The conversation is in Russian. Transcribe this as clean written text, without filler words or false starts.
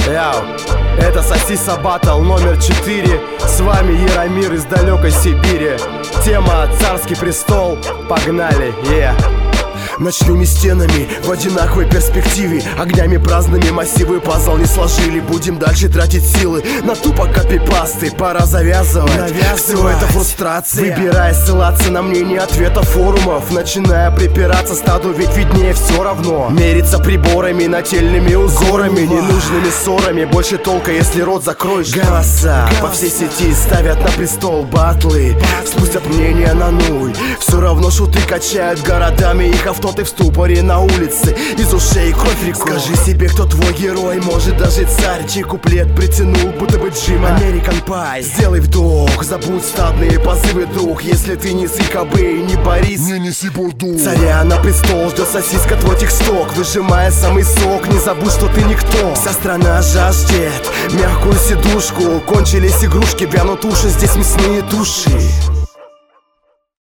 Яу, это Сосиса Баттл номер 4. С вами Яромир из далекой Сибири. Тема «Царский престол». Погнали, Ночными стенами в одинаковой перспективе, огнями праздными массивы пазл не сложили. Будем дальше тратить силы на тупо копипасты. Пора завязывать, все это фрустрация. Выбирая ссылаться на мнение ответа форумов, начиная припираться стаду, ведь виднее все равно. Мериться приборами, нательными узорами, ненужными ссорами. Больше толка, если рот закроешь. Голоса по всей сети ставят на престол батлы, спустят мнение на нуль. Все равно шуты качают городами их авто. Ты в ступоре на улице, из ушей кровь рекой. Скажи себе, кто твой герой, может даже царь, чей куплет притянул, будто бы Джим American Pie. Сделай вдох, забудь стадные позывы, друг. Если ты не СКБ и не Борис, не неси бурду. Царя на престол ждет сосиска твой тексток, выжимая самый сок, не забудь, что ты никто. Вся страна жаждет мягкую сидушку, кончились игрушки, вянут уши, здесь мясные души.